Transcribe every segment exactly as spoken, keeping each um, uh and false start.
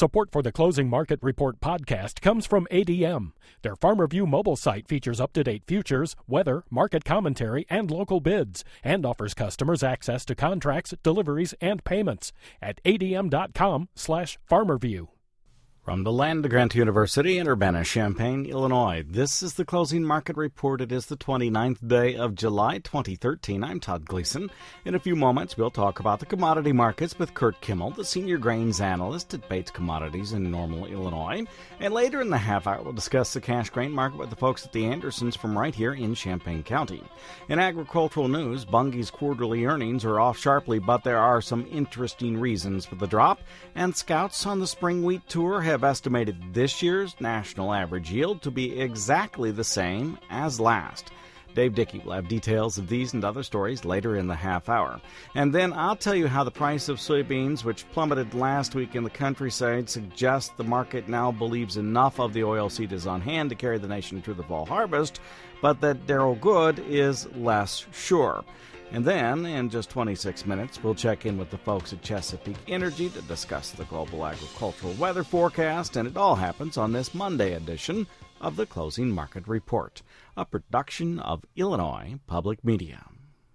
Support for the Closing Market Report podcast comes from A D M. Their FarmerView mobile site features up-to-date futures, weather, market commentary, and local bids, and offers customers access to contracts, deliveries, and payments at adm.com slash farmerview. From the land of Grant University in Urbana-Champaign, Illinois, this is the Closing Market Report. It is the twenty-ninth day of July, twenty thirteen. I'm Todd Gleason. In a few moments, we'll talk about the commodity markets with Kurt Kimmel, the senior grains analyst at Bates Commodities in Normal, Illinois. And later in the half hour, we'll discuss the cash grain market with the folks at the Andersons from right here in Champaign County. In agricultural news, Bunge's quarterly earnings are off sharply, but there are some interesting reasons for the drop. And scouts on the spring wheat tour have have estimated this year's national average yield to be exactly the same as last. Dave Dickey will have details of these and other stories later in the half hour. And then I'll tell you how the price of soybeans, which plummeted last week in the countryside, suggests the market now believes enough of the oil seed is on hand to carry the nation through the fall harvest, but that Darrell Good is less sure. And then, in just twenty-six minutes, we'll check in with the folks at Chesapeake Energy to discuss the global agricultural weather forecast, and it all happens on this Monday edition of the Closing Market Report, a production of Illinois Public Media.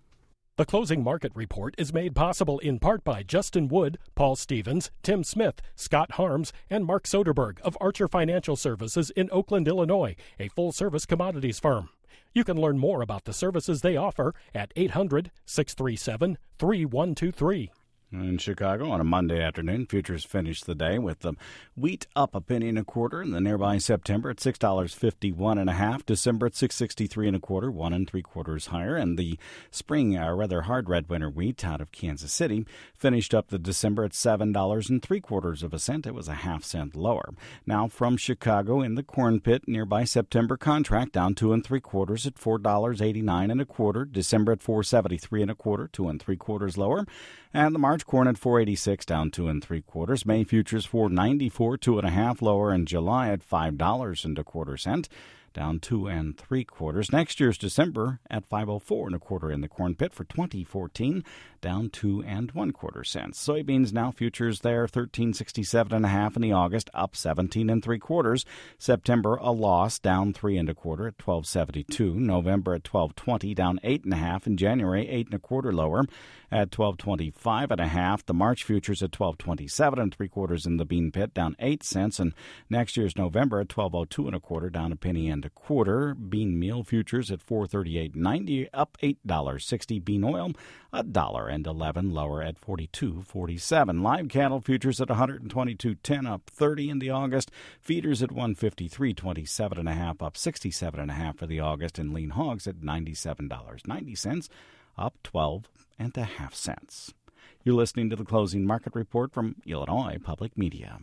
The Closing Market Report is made possible in part by Justin Wood, Paul Stevens, Tim Smith, Scott Harms, and Mark Soderberg of Archer Financial Services in Oakland, Illinois, a full-service commodities firm. You can learn more about the services they offer at eight hundred, six three seven, three one two three. In Chicago, on a Monday afternoon, futures finished the day with the wheat up a penny and a quarter, and the nearby September at six dollars fifty-one and a half, December at six sixty-three and a quarter, one and three quarters higher, and the spring, uh, rather hard red winter wheat out of Kansas City finished up the December at seven dollars and three quarters of a cent. It was a half cent lower. Now from Chicago, in the corn pit, nearby September contract down two and three quarters at four dollars eighty-nine and a quarter, December at four seventy-three and a quarter, two and three quarters lower, and the March corn at four eighty-six, down two and three quarters. May futures four ninety-four, two and a half lower, and July at five dollars and a quarter cent, down two and three quarters. Next year's December at five oh four and a quarter in the corn pit for twenty fourteen, down two and one quarter cents. Soybeans now futures there thirteen sixty-seven and a half in the August, up seventeen and three quarters. September a loss, down three and a quarter at twelve seventy-two. November at twelve twenty, down eight and a half. In January, eight and a quarter lower at twelve twenty-five and a half. The March futures at twelve twenty-seven and three quarters in the bean pit, down eight cents. And next year's November at twelve oh two and a quarter, down a penny and a quarter. Bean meal futures at four thirty-eight ninety, up eight dollars sixty. Bean oil a dollar and eleven lower at forty-two forty-seven. Live cattle futures at one twenty-two ten, up thirty in the August. Feeders at one fifty-three twenty-seven and a half, up sixty-seven and a half for the August. And lean hogs at ninety-seven dollars and ninety cents, up twelve and a half cents. You're listening to the Closing Market Report from Illinois Public Media.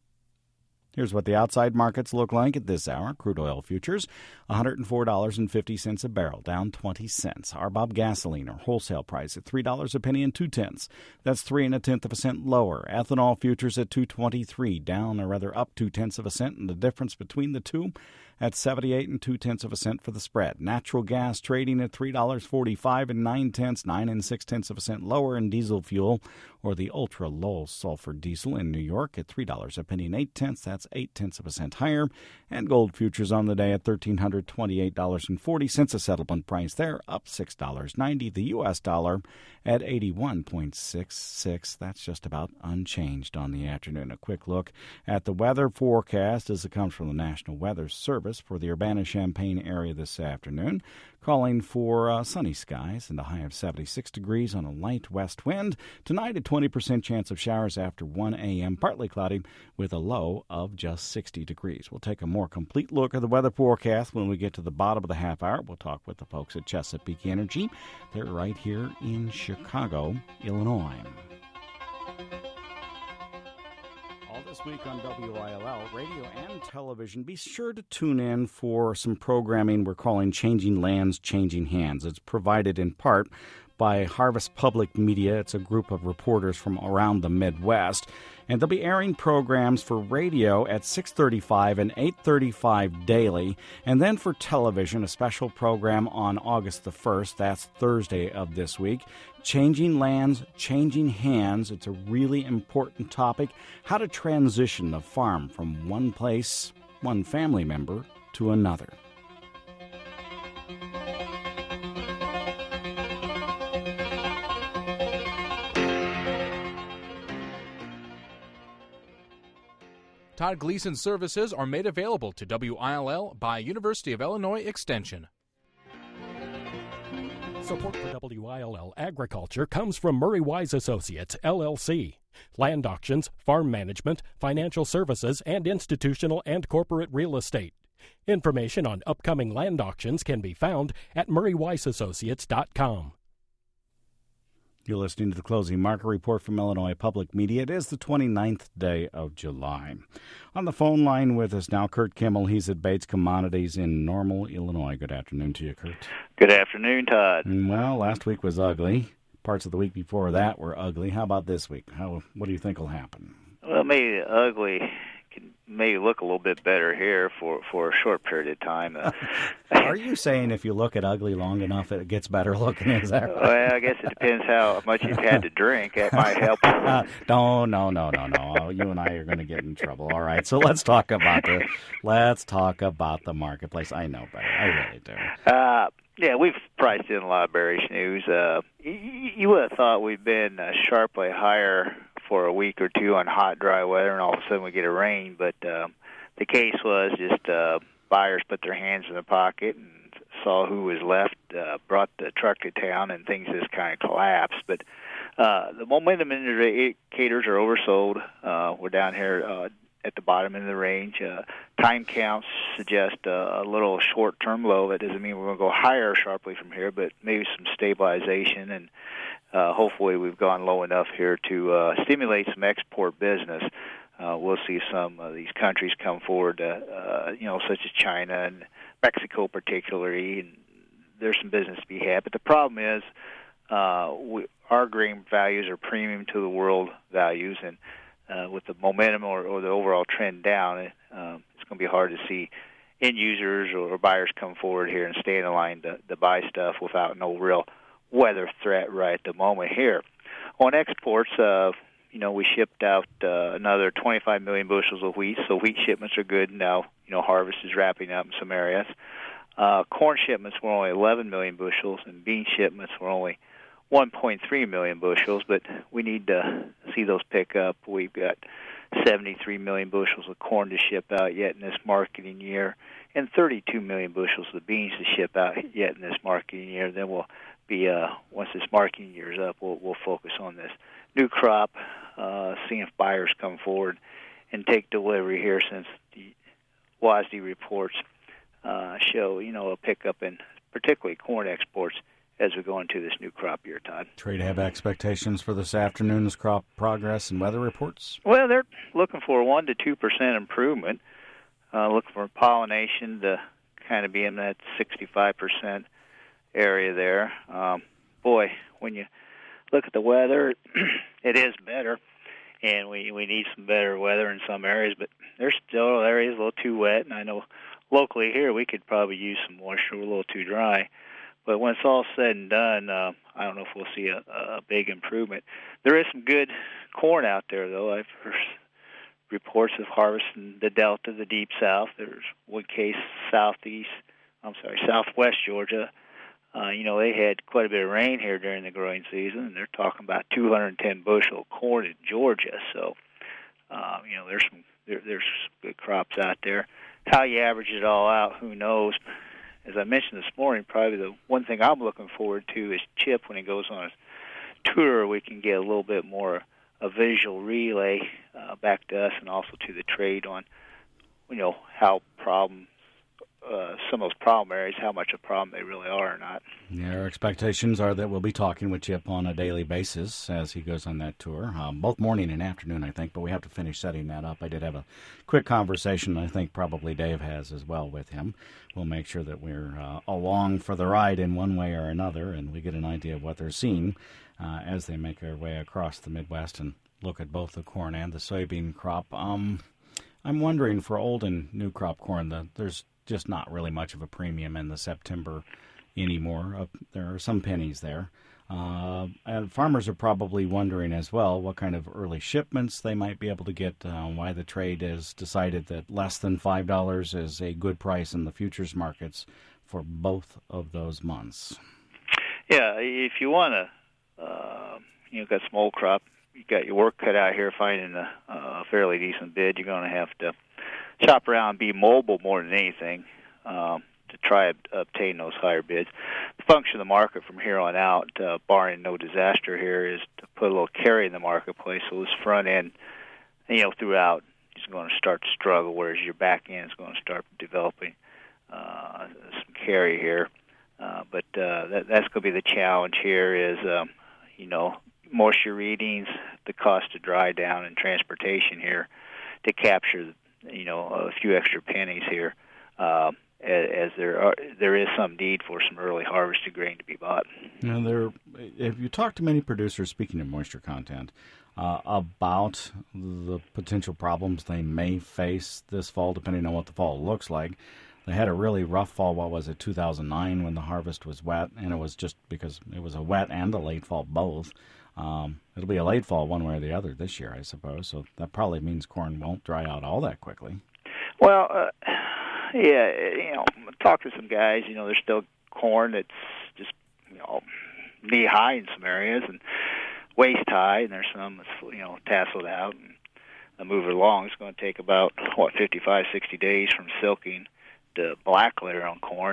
Here's what the outside markets look like at this hour. Crude oil futures, one hundred four dollars and fifty cents a barrel, down twenty cents. R B O B gasoline, or wholesale price, at three dollars a penny and two tenths. That's three and a tenth of a cent lower. Ethanol futures at two twenty-three, down or rather up two tenths of a cent, and the difference between the two at seventy-eight and two tenths of a cent for the spread. Natural gas trading at three dollars forty-five and nine tenths, nine and six tenths of a cent lower, and diesel fuel, or the ultra low sulfur diesel in New York, at three dollars a penny and eight tenths. That's eight tenths of a cent higher. And gold futures on the day at one thousand three hundred twenty-eight dollars and forty cents, a settlement price there, up six dollars and ninety cents. The U S dollar at eighty-one point six six. That's just about unchanged on the afternoon. A quick look at the weather forecast as it comes from the National Weather Service for the Urbana-Champaign area this afternoon, calling for uh, sunny skies and a high of seventy-six degrees on a light west wind. Tonight, a twenty percent chance of showers after one a.m., partly cloudy with a low of just sixty degrees. We'll take a more complete look at the weather forecast when we get to the bottom of the half hour. We'll talk with the folks at Chesapeake Energy. They're right here in Chicago, Illinois. This week on W I L L, radio and television, be sure to tune in for some programming we're calling Changing Lands, Changing Hands. It's provided in part by Harvest Public Media. It's a group of reporters from around the Midwest. And they'll be airing programs for radio at six thirty-five and eight thirty-five daily. And then for television, a special program on August the first. That's Thursday of this week. Changing Lands, Changing Hands. It's a really important topic. How to transition the farm from one place, one family member, to another. Todd Gleason services are made available to W I L L by University of Illinois Extension. Support for W I L L Agriculture comes from Murray Wise Associates, L L C. Land auctions, farm management, financial services, and institutional and corporate real estate. Information on upcoming land auctions can be found at murray wise associates dot com. You're listening to the Closing Market Report from Illinois Public Media. It is the twenty-ninth day of July. On the phone line with us now, Kurt Kimmel. He's at Bates Commodities in Normal, Illinois. Good afternoon to you, Kurt. Good afternoon, Todd. Well, last week was ugly. Parts of the week before that were ugly. How about this week? How? What do you think will happen? Well, maybe ugly can maybe look a little bit better here for, for a short period of time. Uh, Are you saying if you look at ugly long enough, it gets better looking? Is that right? Well, I guess it depends how much you've had to drink. That might help. Uh, no, no, no, no, no. You and I are going to get in trouble. All right, so let's talk about the let's talk about the marketplace. I know better. I really do. Uh, yeah, we've priced in a lot of bearish news. Uh, you, you would have thought we've been uh, sharply higher for a week or two on hot, dry weather, and all of a sudden we get a rain. But um, the case was just uh, buyers put their hands in their pocket and saw who was left, uh, brought the truck to town, and things just kind of collapsed. But uh, the momentum indicators are oversold. Uh, we're down here uh, at the bottom end of the range. Uh, time counts suggest uh, a little short-term low. That doesn't mean we're going to go higher sharply from here, but maybe some stabilization, and uh, hopefully we've gone low enough here to uh, stimulate some export business. Uh, we'll see some of these countries come forward, uh, uh, you know, such as China and Mexico particularly, and there's some business to be had. But the problem is uh, we, our grain values are premium to the world values, and uh, with the momentum or, or the overall trend down, it, um, it's going to be hard to see end users or buyers come forward here and stay in the line to, to buy stuff without no real weather threat right at the moment here. On exports, uh, you know, we shipped out uh, another twenty-five million bushels of wheat, so wheat shipments are good now. You know, harvest is wrapping up in some areas. Uh, corn shipments were only eleven million bushels, and bean shipments were only one point three million bushels, but we need to see those pick up. We've got seventy-three million bushels of corn to ship out yet in this marketing year, and thirty-two million bushels of beans to ship out yet in this marketing year. Then we'll be, uh, once this marketing year is up, we'll, we'll focus on this new crop, uh, seeing if buyers come forward and take delivery here, since the W A S D reports uh, show, you know, a pickup in particularly corn exports as we go into this new crop year, Todd. Trade have expectations for this afternoon's crop progress and weather reports? Well, they're looking for a one to two percent improvement, uh, looking for pollination to kind of be in that sixty-five percent area there. Um, boy, when you look at the weather, it is better, and we we need some better weather in some areas, but there's still areas a little too wet, and I know locally here we could probably use some moisture. We're a little too dry. But when it's all said and done, uh, I don't know if we'll see a, a big improvement. There is some good corn out there, though. I've heard reports of harvesting the Delta, the Deep South. There's one case southeast, I'm sorry, southwest Georgia. Uh, you know, they had quite a bit of rain here during the growing season, and they're talking about two hundred ten bushel of corn in Georgia. So, uh, you know, there's some there, there's some good crops out there. How you average it all out, who knows? As I mentioned this morning, probably the one thing I'm looking forward to is Chip when he goes on his tour. We can get a little bit more a visual relay uh, back to us and also to the trade on, you know, how problems uh, some of those problem areas, how much of a problem they really are or not. Yeah, our expectations are that we'll be talking with Chip on a daily basis as he goes on that tour, um, both morning and afternoon, I think, but we have to finish setting that up. I did have a quick conversation, I think probably Dave has as well with him. We'll make sure that we're uh, along for the ride in one way or another, and we get an idea of what they're seeing uh, as they make their way across the Midwest and look at both the corn and the soybean crop. Um, I'm wondering for old and new crop corn, the, there's just not really much of a premium in the September anymore. Uh, there are some pennies there. Uh, and farmers are probably wondering as well what kind of early shipments they might be able to get, uh, why the trade has decided that less than five dollars is a good price in the futures markets for both of those months. Yeah, if you want to, uh, you know, got some old crop, you got your work cut out here finding a, a fairly decent bid. You're going to have to shop around and be mobile more than anything um, to try to obtain those higher bids. The function of the market from here on out, uh, barring no disaster here, is to put a little carry in the marketplace. So this front end, you know, throughout is going to start to struggle, whereas your back end is going to start developing uh, some carry here. Uh, but uh, that, that's going to be the challenge here is, um, you know, moisture readings, the cost of dry down and transportation here to capture you know, a few extra pennies here, uh, as, as there are, there is some need for some early harvested grain to be bought. Now, there, if you talk to many producers, speaking of moisture content, uh, about the potential problems they may face this fall, depending on what the fall looks like. They had a really rough fall, what was it, two thousand nine, when the harvest was wet, and it was just because it was a wet and a late fall both. Um, it'll be a late fall one way or the other this year, I suppose, so that probably means corn won't dry out all that quickly. Well, uh, yeah, you know, talk to some guys, you know, there's still corn that's just, you know, knee-high in some areas and waist-high, and there's some that's, you know, tasseled out and uh, move it along. It's going to take about, what, fifty-five, sixty days from silking to black litter on corn.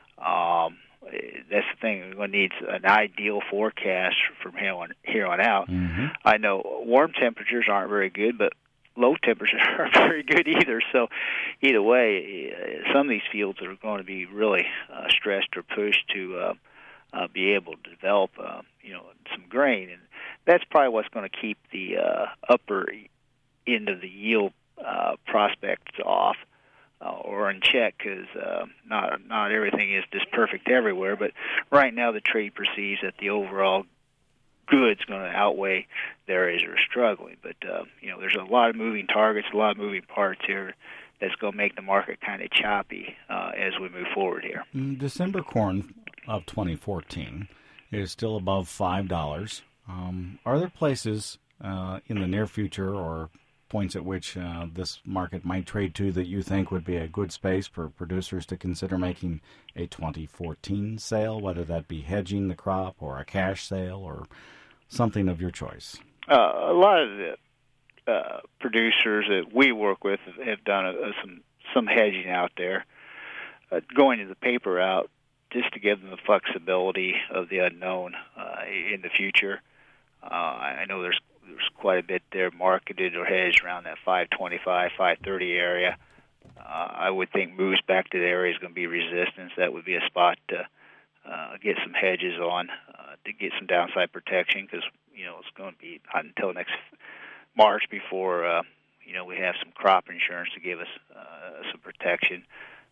Um That's the thing. We're going to need an ideal forecast from here on, here on out. Mm-hmm. I know warm temperatures aren't very good, but low temperatures aren't very good either. So either way, some of these fields are going to be really uh, stressed or pushed to uh, uh, be able to develop, uh, you know, some grain. And that's probably what's going to keep the uh, upper end of the yield uh, prospects off. Uh, or in check, because uh, not not everything is just perfect everywhere. But right now, the trade perceives that the overall good's going to outweigh the areas that are struggling. But uh, you know, there's a lot of moving targets, a lot of moving parts here that's going to make the market kind of choppy uh, as we move forward here. December corn of twenty fourteen is still above five dollars. Um, are there places uh, in the near future or points at which uh, this market might trade to that you think would be a good space for producers to consider making a twenty fourteen sale, whether that be hedging the crop or a cash sale or something of your choice? Uh, a lot of the uh, producers that we work with have, have done a, a, some some hedging out there, uh, going to the paper route just to give them the flexibility of the unknown uh, in the future. Uh, I know there's There's quite a bit there marketed or hedged around that five twenty-five, five thirty area. Uh, I would think moves back to the area is going to be resistance. That would be a spot to uh, get some hedges on uh, to get some downside protection because, you know, it's going to be not until next March before, uh, you know, we have some crop insurance to give us uh, some protection.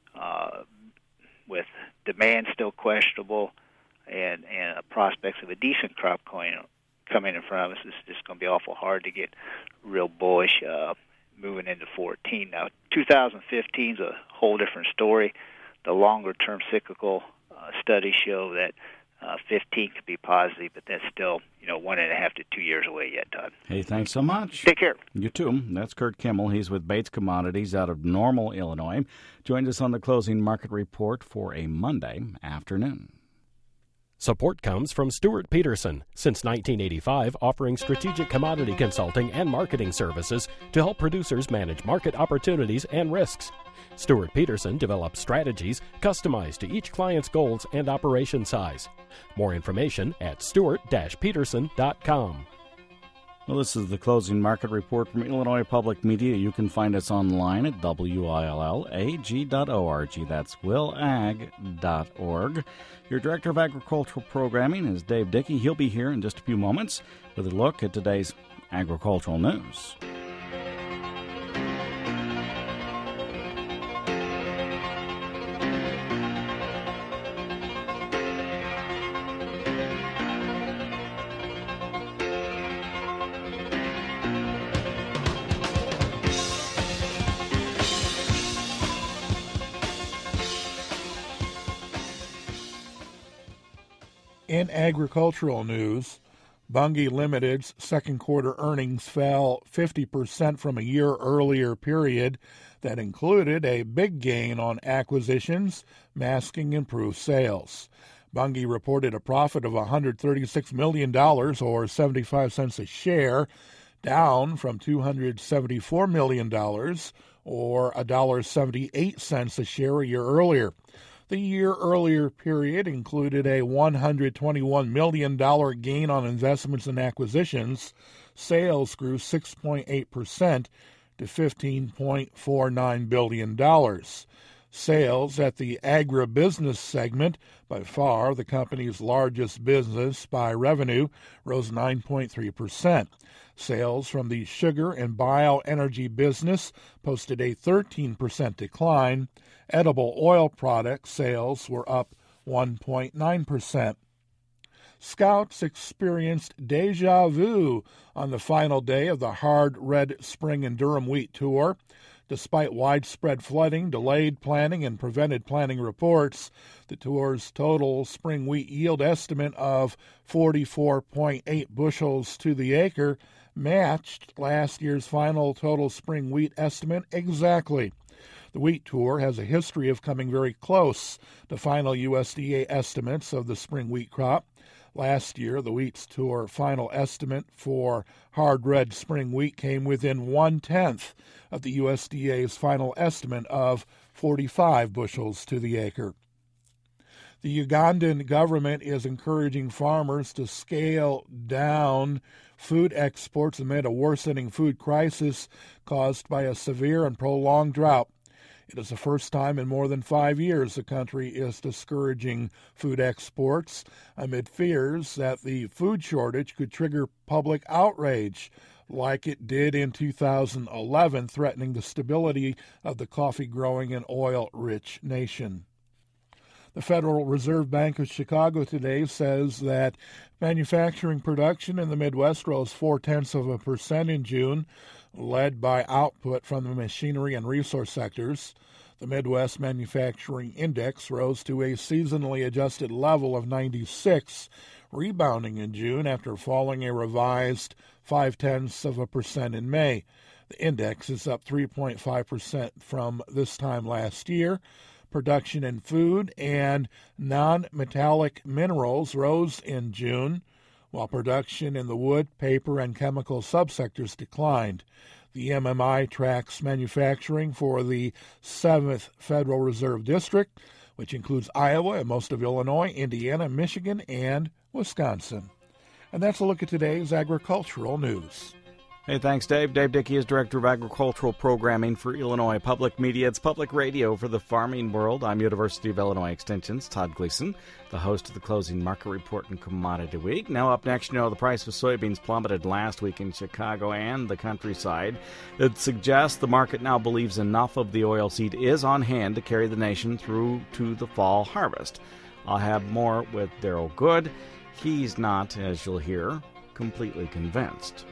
Uh, with demand still questionable and, and prospects of a decent crop going coming in front of us, it's just going to be awful hard to get real bullish uh, moving into fourteen. Now, two thousand fifteen is a whole different story. The longer-term cyclical uh, studies show that uh, fifteen could be positive, but that's still, you know, one and a half to two years away yet, Todd. Hey, thanks so much. Take care. You too. That's Kurt Kimmel. He's with Bates Commodities out of Normal, Illinois. Joined us on the Closing Market Report for a Monday afternoon. Support comes from Stuart Peterson, since nineteen eighty-five offering strategic commodity consulting and marketing services to help producers manage market opportunities and risks. Stuart Peterson develops strategies customized to each client's goals and operation size. More information at stuart dash peterson dot com. Well, this is the closing market report from Illinois Public Media. You can find us online at W I L L A G dot org. That's will ag dot org. Your Director of Agricultural Programming is Dave Dickey. He'll be here in just a few moments with a look at today's agricultural news. In agricultural news, Bunge Limited's second quarter earnings fell fifty percent from a year earlier period that included a big gain on acquisitions, masking improved sales. Bunge reported a profit of one hundred thirty-six million dollars or seventy-five cents a share, down from two hundred seventy-four million dollars or one dollar and seventy-eight cents a share a year earlier. The year earlier period included a one hundred twenty-one million dollars gain on investments and acquisitions. Sales grew six point eight percent to fifteen point four nine billion dollars. Sales at the agribusiness segment, by far the company's largest business by revenue, rose nine point three percent. Sales from the sugar and bioenergy business posted a thirteen percent decline. Edible oil product sales were up one point nine percent. Scouts experienced deja vu on the final day of the Hard Red Spring and Durum Wheat Tour. Despite widespread flooding, delayed planting, and prevented planting reports, the tour's total spring wheat yield estimate of forty-four point eight bushels to the acre matched last year's final total spring wheat estimate exactly. The wheat tour has a history of coming very close to final U S D A estimates of the spring wheat crop. Last year, the wheat tour final estimate for hard red spring wheat came within one-tenth of the U S D A's final estimate of forty-five bushels to the acre. The Ugandan government is encouraging farmers to scale down food exports amid a worsening food crisis caused by a severe and prolonged drought. It is the first time in more than five years the country is discouraging food exports amid fears that the food shortage could trigger public outrage like it did in two thousand eleven, threatening the stability of the coffee-growing and oil-rich nation. The Federal Reserve Bank of Chicago today says that manufacturing production in the Midwest rose four-tenths of a percent in June, led by output from the machinery and resource sectors. The Midwest Manufacturing Index rose to a seasonally adjusted level of ninety-six, rebounding in June after falling a revised five-tenths of a percent in May. The index is up three point five percent from this time last year. Production in food and non-metallic minerals rose in June, while production in the wood, paper, and chemical subsectors declined. The M M I tracks manufacturing for the seventh Federal Reserve District, which includes Iowa and most of Illinois, Indiana, Michigan, and Wisconsin. And that's a look at today's agricultural news. Hey, thanks, Dave. Dave Dickey is Director of Agricultural Programming for Illinois Public Media. It's public radio for the farming world. I'm University of Illinois Extension's Todd Gleason, the host of the Closing Market Report and Commodity Week. Now up next, you know, the price of soybeans plummeted last week in Chicago and the countryside. It suggests the market now believes enough of the oilseed is on hand to carry the nation through to the fall harvest. I'll have more with Daryl Good. He's not, as you'll hear, completely convinced.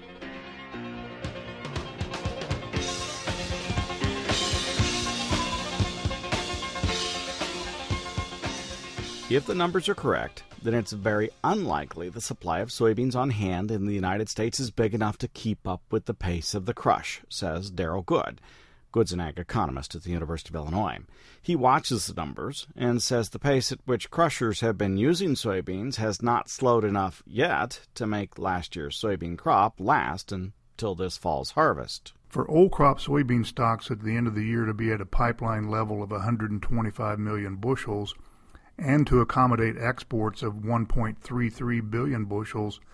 If the numbers are correct, then it's very unlikely the supply of soybeans on hand in the United States is big enough to keep up with the pace of the crush, says Daryl Good. Good's an ag economist at the University of Illinois. He watches the numbers and says the pace at which crushers have been using soybeans has not slowed enough yet to make last year's soybean crop last until this fall's harvest. For old crop soybean stocks at the end of the year to be at a pipeline level of one hundred twenty-five million bushels, and to accommodate exports of one point three three billion bushels,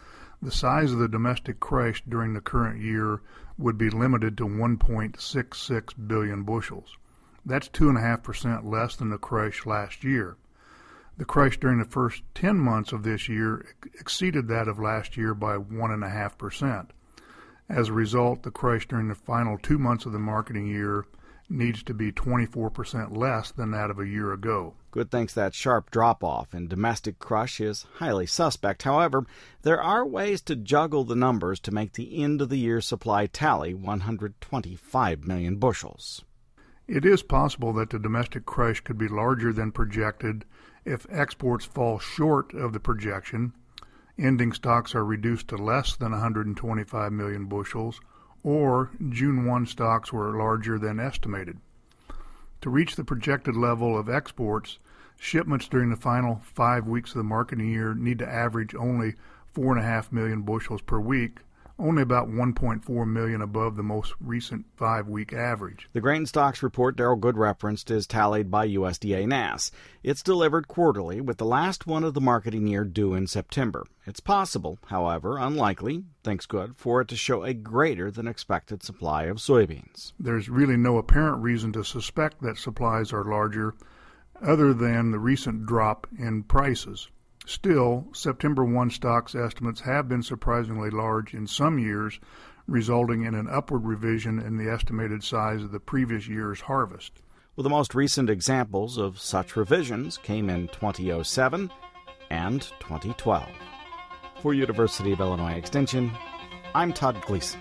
the size of the domestic crush during the current year would be limited to one point six six billion bushels. That's two point five percent less than the crush last year. The crush during the first ten months of this year exceeded that of last year by one point five percent. As a result, the crush during the final two months of the marketing year needs to be twenty-four percent less than that of a year ago. Good thinks that sharp drop-off in domestic crush is highly suspect. However, there are ways to juggle the numbers to make the end-of-the-year supply tally one hundred twenty-five million bushels. It is possible that the domestic crush could be larger than projected if exports fall short of the projection, ending stocks are reduced to less than one hundred twenty-five million bushels, or June first stocks were larger than estimated. To reach the projected level of exports, shipments during the final five weeks of the marketing year need to average only four point five million bushels per week, only about one point four million above the most recent five-week average. The grain stocks report Darrell Good referenced is tallied by U S D A N A S. It's delivered quarterly, with the last one of the marketing year due in September. It's possible, however, unlikely, thinks Good, for it to show a greater than expected supply of soybeans. There's really no apparent reason to suspect that supplies are larger, other than the recent drop in prices. Still, September first stocks estimates have been surprisingly large in some years, resulting in an upward revision in the estimated size of the previous year's harvest. Well, the most recent examples of such revisions came in twenty oh seven and twenty twelve. For University of Illinois Extension, I'm Todd Gleason.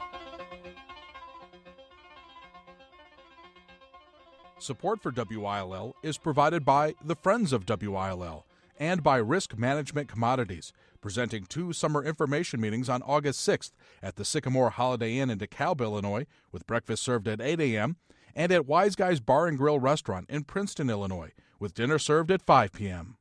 Support for W I L L is provided by the Friends of W I L L and by Risk Management Commodities, presenting two summer information meetings on August sixth at the Sycamore Holiday Inn in DeKalb, Illinois, with breakfast served at eight a.m., and at Wise Guys Bar and Grill Restaurant in Princeton, Illinois, with dinner served at five p.m.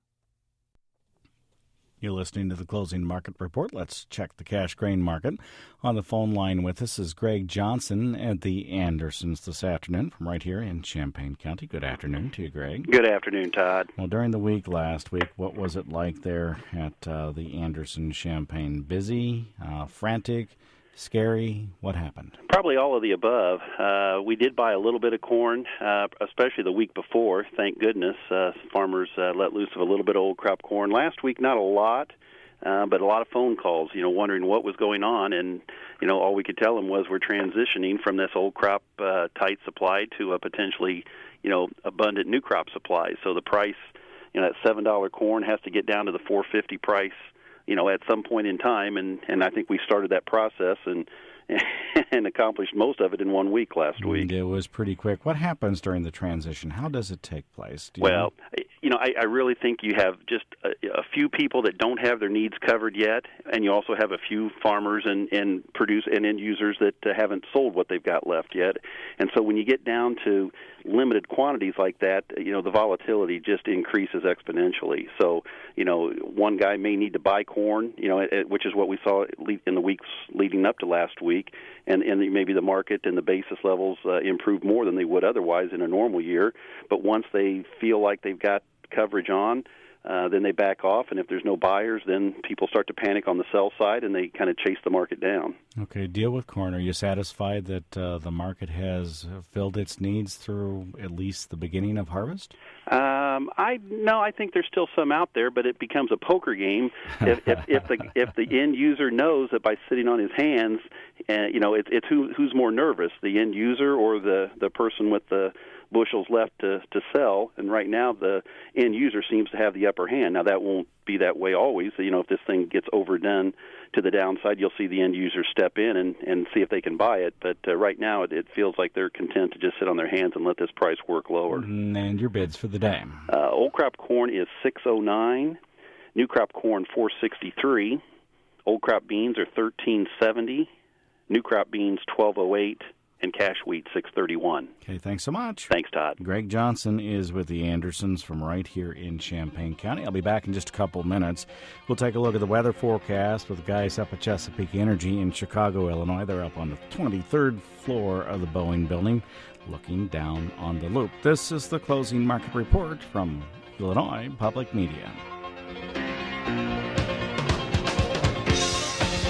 You're listening to the Closing Market Report. Let's check the cash grain market. On the phone line with us is Greg Johnson at the Andersons this afternoon from right here in Champaign County. Good afternoon to you, Greg. Good afternoon, Todd. Well, during the week last week, what was it like there at uh, the Anderson Champaign? Busy, uh, frantic, scary? What happened? Probably all of the above. Uh, we did buy a little bit of corn, uh, especially the week before. Thank goodness. Uh, farmers uh, let loose of a little bit of old crop corn. Last week, not a lot, uh, but a lot of phone calls, you know, wondering what was going on. And, you know, all we could tell them was we're transitioning from this old crop uh, tight supply to a potentially, you know, abundant new crop supply. So the price, you know, that seven dollar corn has to get down to the four fifty price, you know, at some point in time, and, and I think we started that process and and accomplished most of it in one week last week. It was pretty quick. What happens during the transition? How does it take place? Do you well, know? you know, I, I really think you have just a, a few people that don't have their needs covered yet, and you also have a few farmers and, and produce and end users that uh, haven't sold what they've got left yet. And so when you get down to limited quantities like that, you know, the volatility just increases exponentially. So, you know, one guy may need to buy corn, you know, which is what we saw in the weeks leading up to last week, and, and maybe the market and the basis levels uh, improve more than they would otherwise in a normal year. But once they feel like they've got coverage on, uh, then they back off, and if there's no buyers, then people start to panic on the sell side, and they kind of chase the market down. Okay, deal with corn. Are you satisfied that uh, the market has filled its needs through at least the beginning of harvest? Um, I no, I think there's still some out there, but it becomes a poker game if, if, if the if the end user knows that by sitting on his hands, uh, you know, it, it's who who's more nervous, the end user or the the person with the bushels left to, to sell, and right now the end user seems to have the upper hand. Now, that won't be that way always. You know, if this thing gets overdone to the downside, you'll see the end user step in and, and see if they can buy it. But uh, right now it, it feels like they're content to just sit on their hands and let this price work lower. And your bids for the day? Uh, old crop corn is six oh nine, new crop corn four sixty-three, old crop beans are thirteen seventy, new crop beans twelve oh eight, and cash wheat six thirty-one. Okay, thanks so much. Thanks, Todd. Greg Johnson is with the Andersons from right here in Champaign County. I'll be back in just a couple minutes. We'll take a look at the weather forecast with the guys up at Chesapeake Energy in Chicago, Illinois. They're up on the twenty-third floor of the Boeing building, looking down on the loop. This is the Closing Market Report from Illinois Public Media.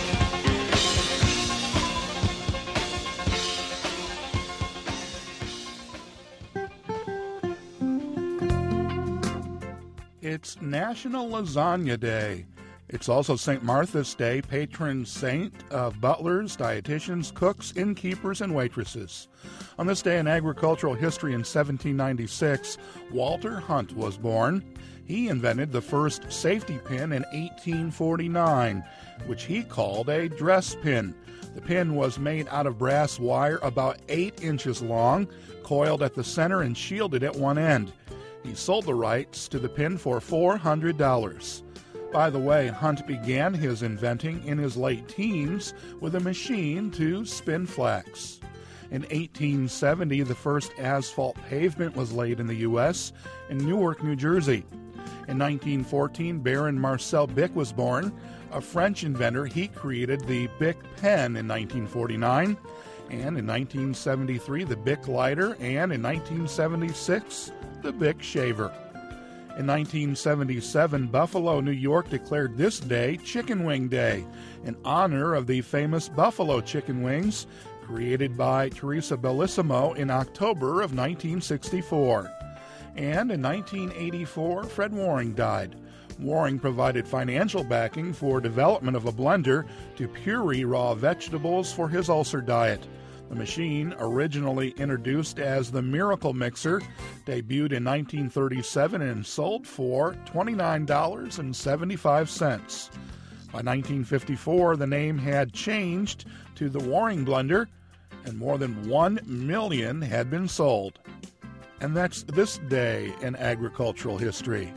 it's National Lasagna Day. It's also Saint Martha's Day, patron saint of butlers, dietitians, cooks, innkeepers, and waitresses. On this day in agricultural history in seventeen ninety-six, Walter Hunt was born. He invented the first safety pin in eighteen forty-nine, which he called a dress pin. The pin was made out of brass wire about eight inches long, coiled at the center and shielded at one end. He sold the rights to the pin for four hundred dollars. By the way, Hunt began his inventing in his late teens with a machine to spin flax. In eighteen seventy, the first asphalt pavement was laid in the U S in Newark, New Jersey. In nineteen fourteen, Baron Marcel Bic was born. A French inventor, he created the Bic pen in nineteen forty-nine. And in nineteen seventy-three, the Bic lighter, and in nineteen seventy-six, the Bic shaver. In nineteen seventy-seven, Buffalo, New York declared this day Chicken Wing Day in honor of the famous Buffalo chicken wings created by Teresa Bellissimo in October of nineteen sixty-four. And in nineteen eighty-four, Fred Waring died. Waring provided financial backing for development of a blender to puree raw vegetables for his ulcer diet. The machine, originally introduced as the Miracle Mixer, debuted in nineteen thirty-seven and sold for twenty-nine dollars and seventy-five cents. By nineteen fifty-four, the name had changed to the Waring Blender, and more than one million had been sold. And that's this day in agricultural history.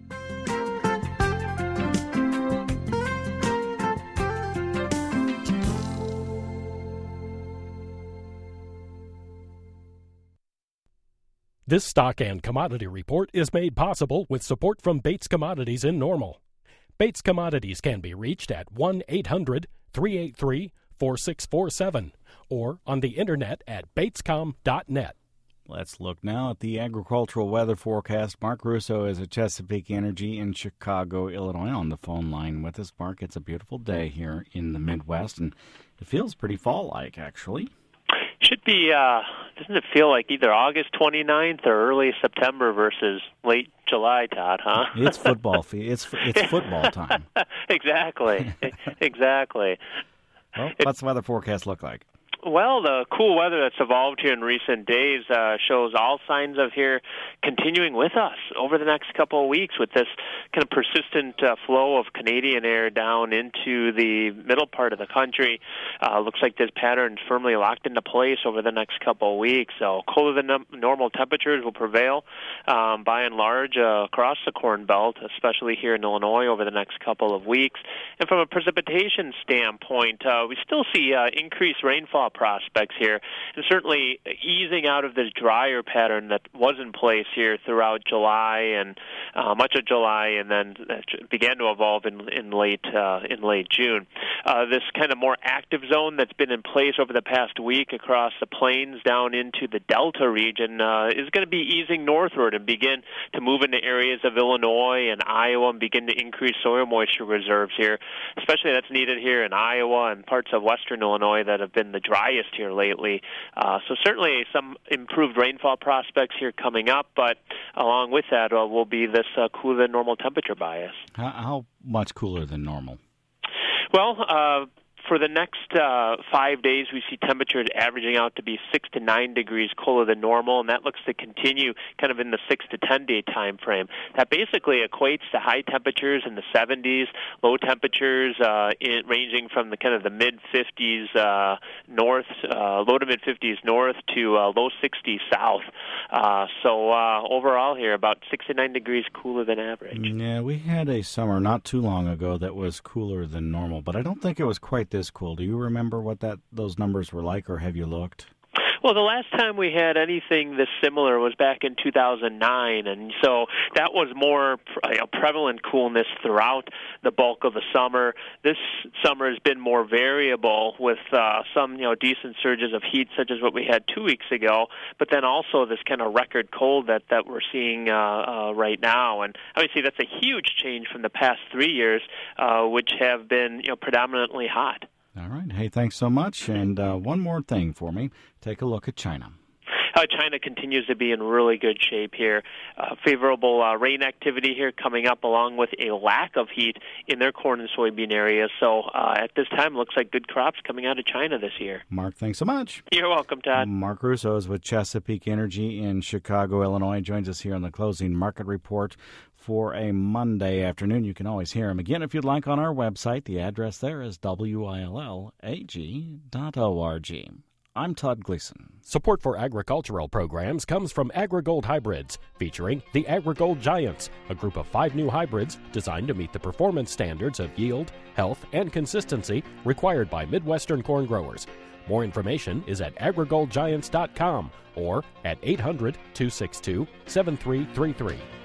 This stock and commodity report is made possible with support from Bates Commodities in Normal. Bates Commodities can be reached at one eight hundred, three eight three, four six four seven or on the internet at batescom dot net. Let's look now at the agricultural weather forecast. Mark Russo is at Chesapeake Energy in Chicago, Illinois, on the phone line with us. Mark, it's a beautiful day here in the Midwest, and it feels pretty fall-like, actually. Should be, uh, doesn't it feel like either August twenty-ninth or early September versus late July, Todd, huh? It's football. It's it's football time. Exactly. Exactly. Well, what's the weather forecast look like? Well, the cool weather that's evolved here in recent days uh, shows all signs of here continuing with us over the next couple of weeks with this kind of persistent uh, flow of Canadian air down into the middle part of the country. Uh, looks like this pattern is firmly locked into place over the next couple of weeks. So colder than num- normal temperatures will prevail um, by and large uh, across the Corn Belt, especially here in Illinois over the next couple of weeks. And from a precipitation standpoint, uh, we still see uh, increased rainfall prospects here, and certainly easing out of this drier pattern that was in place here throughout July and uh, much of July, and then began to evolve in, in late uh, in late June. Uh, this kind of more active zone that's been in place over the past week across the plains down into the Delta region uh, is going to be easing northward and begin to move into areas of Illinois and Iowa and begin to increase soil moisture reserves here. Especially that's needed here in Iowa and parts of western Illinois that have been the driest here lately. Uh, so certainly some improved rainfall prospects here coming up, but along with that uh, will be this uh, cooler than normal temperature bias. How, how much cooler than normal? Well, uh, for the next uh, five days, we see temperatures averaging out to be six to nine degrees colder than normal, and that looks to continue kind of in the six to ten day time frame. That basically equates to high temperatures in the seventies, low temperatures uh, in, ranging from the kind of the mid fifties uh, north, uh, low to mid fifties north to uh, low sixties south. Uh, so uh, overall here, about six to nine degrees cooler than average. Yeah, we had a summer not too long ago that was cooler than normal, but I don't think it was quite this cool. Do you remember what that those numbers were like, or have you looked? Well, the last time we had anything this similar was back in two thousand nine, and so that was more you know, prevalent coolness throughout the bulk of the summer. This summer has been more variable with uh, some you know decent surges of heat, such as what we had two weeks ago, but then also this kind of record cold that, that we're seeing uh, uh, right now. And obviously that's a huge change from the past three years, uh, which have been you know predominantly hot. All right. Hey, thanks so much. And uh, one more thing for me. Take a look at China. uh, China continues to be in really good shape here. Uh, favorable uh, rain activity here coming up, along with a lack of heat in their corn and soybean areas. So uh, at this time, looks like good crops coming out of China this year. Mark, thanks so much. You're welcome, Todd. Mark Russo is with Chesapeake Energy in Chicago, Illinois. Joins us here on the Closing Market Report for a Monday afternoon. You can always hear him again if you'd like on our website. The address there is W I L L A G dot org. I'm Todd Gleason. Support for agricultural programs comes from AgriGold Hybrids, featuring the AgriGold Giants, a group of five new hybrids designed to meet the performance standards of yield, health, and consistency required by Midwestern corn growers. More information is at agri gold giants dot com or at eight hundred, two six two, seven three three three.